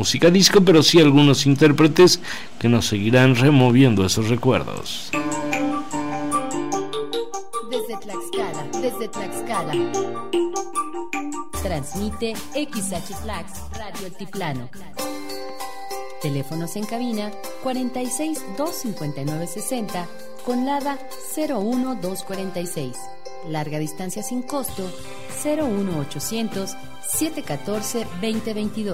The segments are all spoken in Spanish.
música disco, pero sí algunos intérpretes que nos seguirán removiendo esos recuerdos. Desde Tlaxcala. Transmite XH-Tlax Radio Altiplano. Teléfonos en cabina 46 259 60 con LADA 01246. Larga distancia sin costo 01800 714 2022.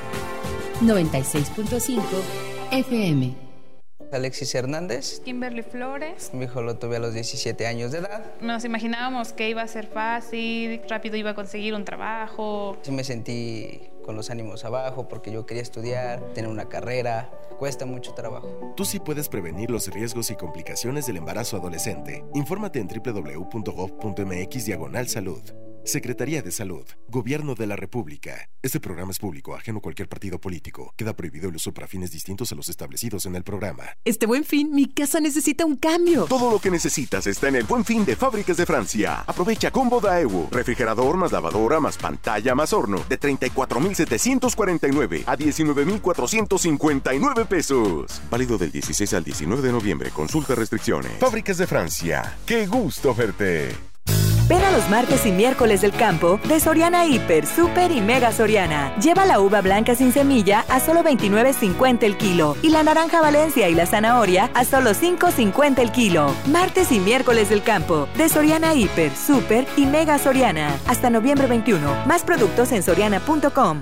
96.5 FM. Alexis Hernández. Kimberly Flores. Mi hijo lo tuve a los 17 años de edad. Nos imaginábamos que iba a ser fácil, rápido iba a conseguir un trabajo. Sí me sentí con los ánimos abajo porque yo quería estudiar, tener una carrera. Cuesta mucho trabajo. Tú sí puedes prevenir los riesgos y complicaciones del embarazo adolescente. Infórmate en www.gov.mx/salud. Secretaría de Salud, Gobierno de la República. Este programa es público, ajeno a cualquier partido político. Queda prohibido el uso para fines distintos a los establecidos en el programa. Este Buen Fin, mi casa necesita un cambio. Todo lo que necesitas está en el Buen Fin de Fábricas de Francia. Aprovecha combo Daewoo, refrigerador más lavadora más pantalla más horno, de 34,749 a 19,459 pesos. Válido del 16 al 19 de noviembre. Consulta restricciones. Fábricas de Francia. ¡Qué gusto verte! Ven a los martes y miércoles del campo de Soriana Hiper, Super y Mega Soriana. Lleva la uva blanca sin semilla a solo $29.50 el kilo y la naranja Valencia y la zanahoria a solo $5.50 el kilo. Martes y miércoles del campo de Soriana Hiper, Super y Mega Soriana. Hasta noviembre 21. Más productos en soriana.com.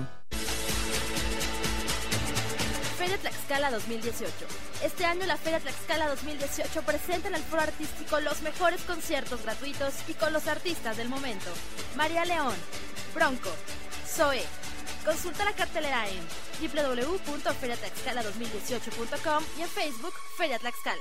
Feria Tlaxcala 2018. Este año la Feria Tlaxcala 2018 presenta en el foro artístico los mejores conciertos gratuitos y con los artistas del momento. María León, Bronco, Zoe. Consulta la cartelera en www.feriatlaxcala2018.com y en Facebook Feria Tlaxcala.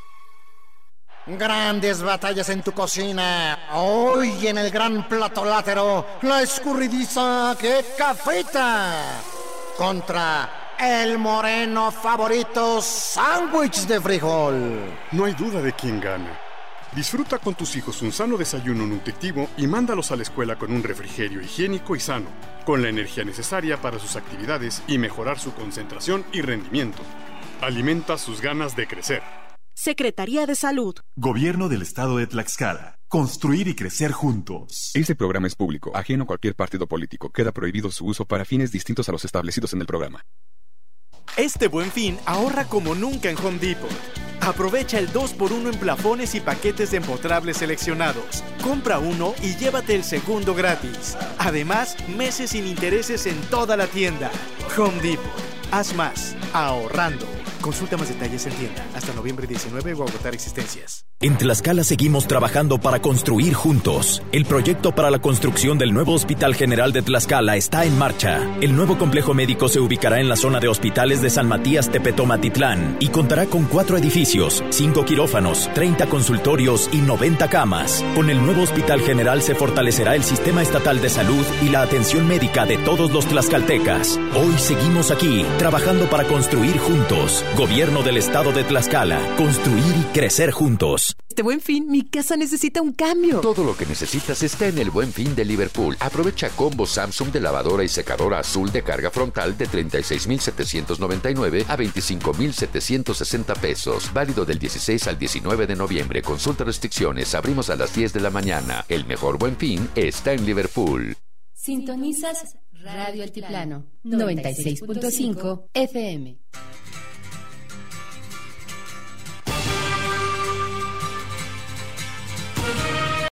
Grandes batallas en tu cocina. Hoy en el gran plato látero, la escurridiza que cafeta contra el moreno favorito sándwich de frijol. No hay duda de quién gana. Disfruta con tus hijos un sano desayuno nutritivo y mándalos a la escuela con un refrigerio higiénico y sano, con la energía necesaria para sus actividades y mejorar su concentración y rendimiento. Alimenta sus ganas de crecer. Secretaría de Salud. Gobierno del Estado de Tlaxcala. Construir y crecer juntos. Este programa es público, ajeno a cualquier partido político. Queda prohibido su uso para fines distintos a los establecidos en el programa. Este Buen Fin ahorra como nunca en Home Depot. Aprovecha el 2x1 en plafones y paquetes de empotrables seleccionados. Compra uno y llévate el segundo gratis. Además, meses sin intereses en toda la tienda. Home Depot. Haz más, ahorrando. Consulta más detalles en tienda. Hasta noviembre 19 o agotar existencias. En Tlaxcala seguimos trabajando para construir juntos. El proyecto para la construcción del nuevo Hospital General de Tlaxcala está en marcha. El nuevo complejo médico se ubicará en la zona de hospitales de San Matías Tepetomatitlán y contará con 4 edificios, 5 quirófanos, 30 consultorios y 90 camas. Con el nuevo Hospital General se fortalecerá el sistema estatal de salud y la atención médica de todos los tlaxcaltecas. Hoy seguimos aquí, trabajando para construir juntos. Gobierno del Estado de Tlaxcala. Construir y crecer juntos. Este Buen Fin, mi casa necesita un cambio. Todo lo que necesitas está en el Buen Fin de Liverpool. Aprovecha combo Samsung de lavadora y secadora azul de carga frontal de 36,799 a 25,760 pesos. Válido del 16 al 19 de noviembre. Consulta restricciones. Abrimos a las 10 de la mañana. El mejor Buen Fin está en Liverpool. Sintonizas Radio Altiplano 96.5 FM.